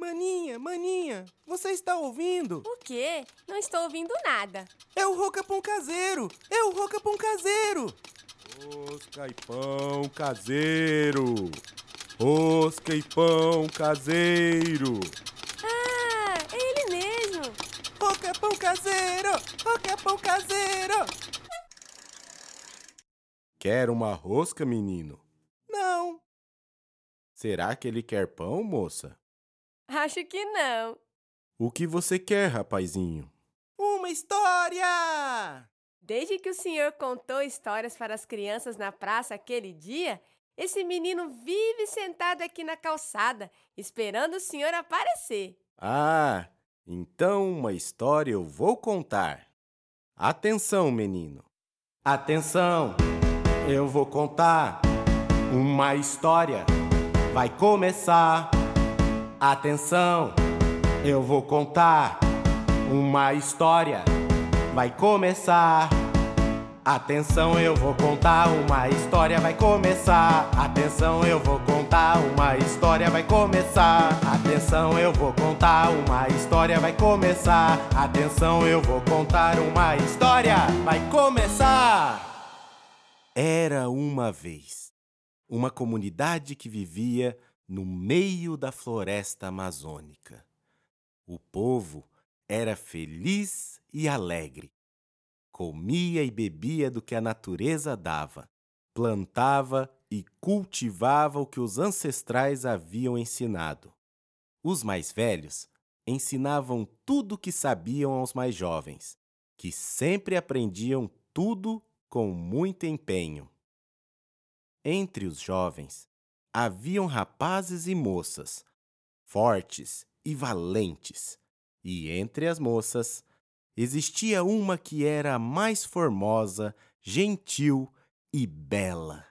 Maninha, maninha, você está ouvindo? O quê? Não estou ouvindo nada. É o Rocapão caseiro! É o Rocapão caseiro! Rosca e pão caseiro! Rosca e pão caseiro! Ah, é ele mesmo! Rocapão caseiro! Rocapão caseiro! Quer uma rosca, menino? Não! Será que ele quer pão, moça? Acho que não. O que você quer, rapazinho? Uma história! Desde que o senhor contou histórias para as crianças na praça aquele dia, esse menino vive sentado aqui na calçada, esperando o senhor aparecer. Ah, então uma história eu vou contar. Atenção, menino. Atenção, eu vou contar uma história. Vai começar. Atenção, eu vou contar uma história. Vai começar. Atenção, eu vou contar uma história. Vai começar. Atenção, eu vou contar uma história. Vai começar. Atenção, eu vou contar uma história. Vai começar. Atenção, eu vou contar uma história. Vai começar. Era uma vez uma comunidade que vivia no meio da floresta amazônica. O povo era feliz e alegre. Comia e bebia do que a natureza dava, plantava e cultivava o que os ancestrais haviam ensinado. Os mais velhos ensinavam tudo o que sabiam aos mais jovens, que sempre aprendiam tudo com muito empenho. Entre os jovens, haviam rapazes e moças, fortes e valentes, e entre as moças, existia uma que era a mais formosa, gentil e bela.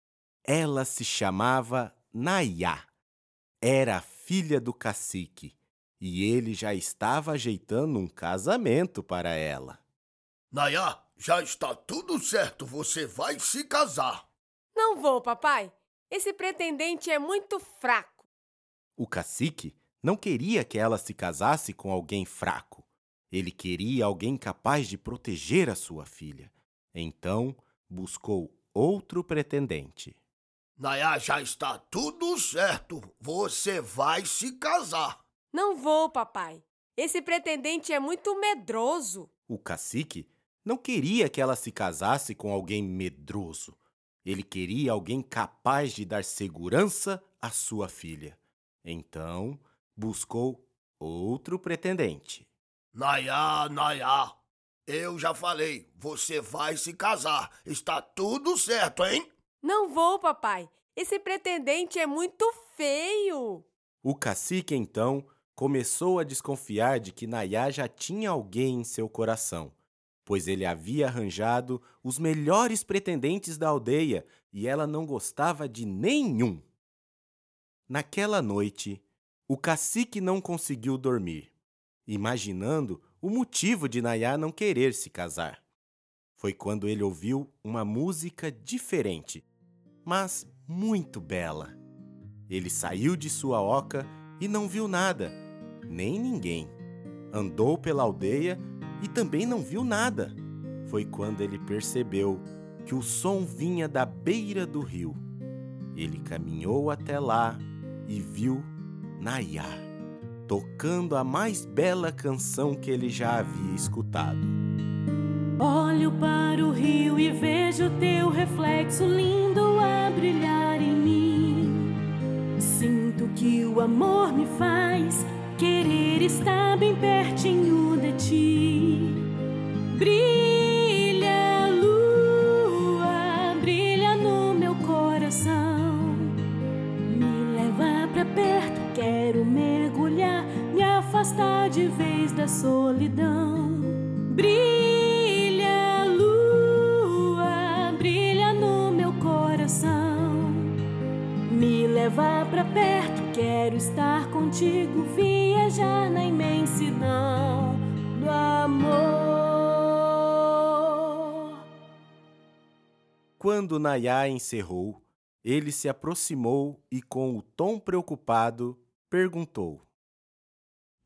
Ela se chamava Nayá. Era a filha do cacique, e ele já estava ajeitando um casamento para ela. Nayá, já está tudo certo, você vai se casar. Não vou, papai. Esse pretendente é muito fraco. O cacique não queria que ela se casasse com alguém fraco. Ele queria alguém capaz de proteger a sua filha. Então, buscou outro pretendente. Nayá, já está tudo certo, você vai se casar. Não vou, papai. Esse pretendente é muito medroso. O cacique não queria que ela se casasse com alguém medroso. Ele queria alguém capaz de dar segurança à sua filha. Então, buscou outro pretendente. Nayá, Nayá, eu já falei, você vai se casar. Está tudo certo, hein? Não vou, papai. Esse pretendente é muito feio. O cacique, então, começou a desconfiar de que Nayá já tinha alguém em seu coração, pois ele havia arranjado os melhores pretendentes da aldeia e ela não gostava de nenhum. Naquela noite, o cacique não conseguiu dormir, imaginando o motivo de Nayá não querer se casar. Foi quando ele ouviu uma música diferente, mas muito bela. Ele saiu de sua oca e não viu nada, nem ninguém. Andou pela aldeia e também não viu nada. Foi quando ele percebeu que o som vinha da beira do rio. Ele caminhou até lá e viu Nayá, tocando a mais bela canção que ele já havia escutado. Olho para o rio e vejo teu reflexo lindo a brilhar em mim. Sinto que o amor me faz querer estar bem pertinho de ti. Brilha, lua, brilha no meu coração. Me leva pra perto, quero mergulhar, me afastar de vez da solidão. Brilha, lua, brilha no meu coração. Me leva pra perto, quero estar contigo, viajar na imensidão do amor. Quando Nayá encerrou, ele se aproximou e, com o tom preocupado, perguntou: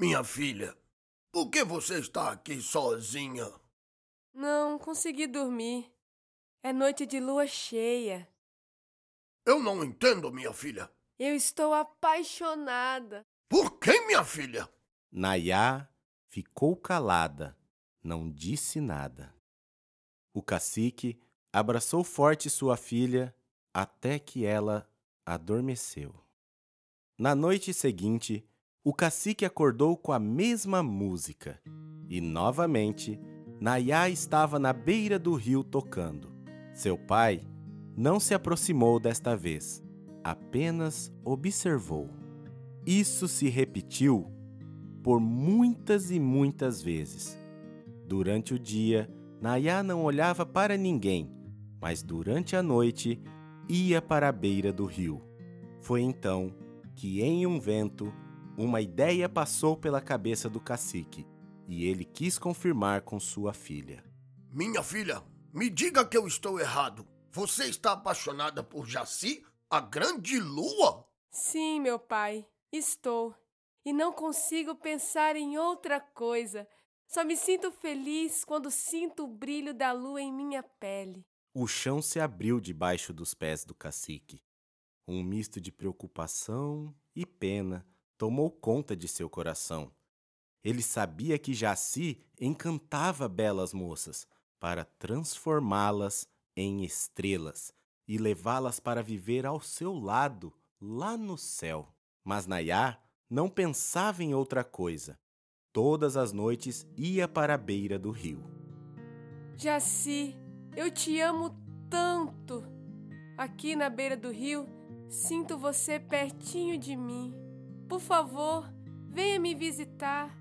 Minha filha, por que você está aqui sozinha? Não consegui dormir. É noite de lua cheia. Eu não entendo, minha filha. Eu estou apaixonada. Por quem, minha filha? Nayá ficou calada, não disse nada. O cacique abraçou forte sua filha até que ela adormeceu. Na noite seguinte, o cacique acordou com a mesma música e, novamente, Nayá estava na beira do rio tocando. Seu pai não se aproximou desta vez, apenas observou. Isso se repetiu por muitas e muitas vezes. Durante o dia, Nayá não olhava para ninguém, mas durante a noite ia para a beira do rio. Foi então que, em um vento, uma ideia passou pela cabeça do cacique e ele quis confirmar com sua filha. Minha filha, me diga que eu estou errado. Você está apaixonada por Jaci, a grande lua? Sim, meu pai, estou. E não consigo pensar em outra coisa. Só me sinto feliz quando sinto o brilho da lua em minha pele. O chão se abriu debaixo dos pés do cacique. Um misto de preocupação e pena tomou conta de seu coração. Ele sabia que Jaci encantava belas moças para transformá-las em estrelas e levá-las para viver ao seu lado, lá no céu. Mas Nayá não pensava em outra coisa. Todas as noites ia para a beira do rio. Jaci, eu te amo tanto. Aqui na beira do rio, sinto você pertinho de mim. Por favor, venha me visitar.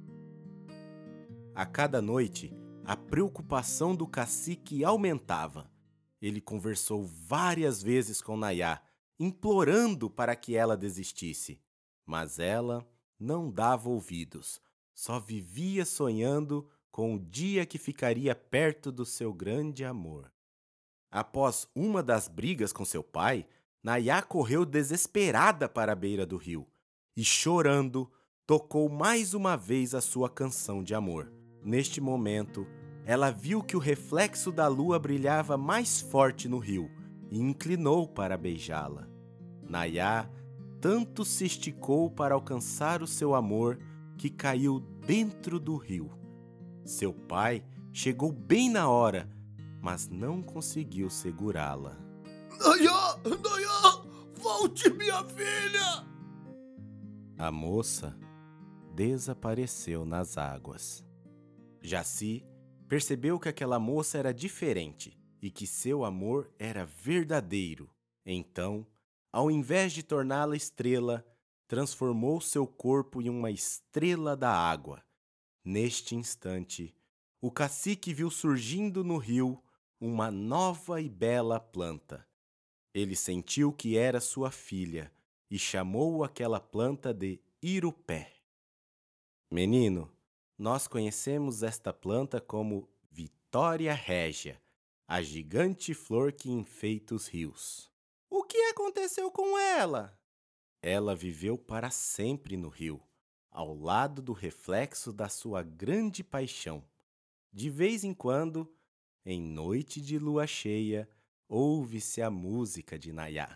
A cada noite, a preocupação do cacique aumentava. Ele conversou várias vezes com Nayá, implorando para que ela desistisse. Mas ela não dava ouvidos, só vivia sonhando com o dia que ficaria perto do seu grande amor. Após uma das brigas com seu pai, Nayá correu desesperada para a beira do rio e, chorando, tocou mais uma vez a sua canção de amor. Neste momento, ela viu que o reflexo da lua brilhava mais forte no rio e inclinou para beijá-la. Nayá tanto se esticou para alcançar o seu amor que caiu dentro do rio. Seu pai chegou bem na hora, mas não conseguiu segurá-la. Nayá, Nayá, volte, minha filha! A moça desapareceu nas águas. Jaci percebeu que aquela moça era diferente e que seu amor era verdadeiro. Então, ao invés de torná-la estrela, transformou seu corpo em uma estrela da água. Neste instante, o cacique viu surgindo no rio uma nova e bela planta. Ele sentiu que era sua filha e chamou aquela planta de Irupé. Menino, nós conhecemos esta planta como Vitória Régia, a gigante flor que enfeita os rios. O que aconteceu com ela? Ela viveu para sempre no rio, ao lado do reflexo da sua grande paixão. De vez em quando, em noite de lua cheia, ouve-se a música de Nayá.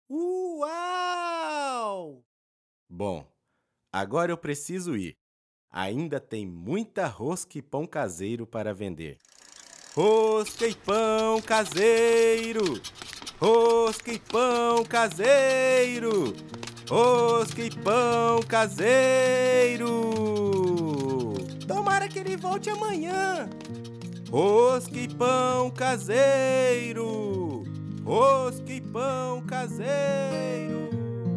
Uau! Bom, agora eu preciso ir. Ainda tem muita rosca e pão caseiro para vender. Rosca e pão caseiro! Rosca e pão caseiro! Rosca e pão caseiro! Tomara que ele volte amanhã. Rosca e pão caseiro! Rosca e pão caseiro!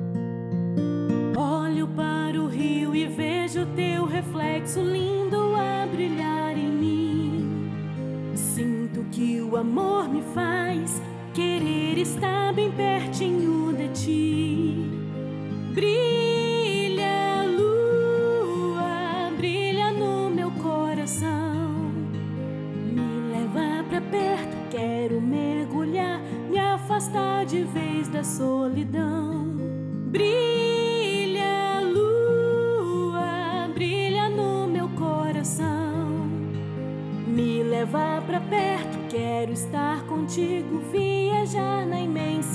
Olho para o rio e vejo teu reflexo lindo a brilhar em mim. Sinto que o amor me faz querer estar bem pertinho de ti. Brilha, lua, brilha no meu coração. Me leva pra perto, quero mergulhar, me afastar de vez da solidão. Brilha, lua, brilha leva pra perto. Quero estar contigo, viajar na imensidão.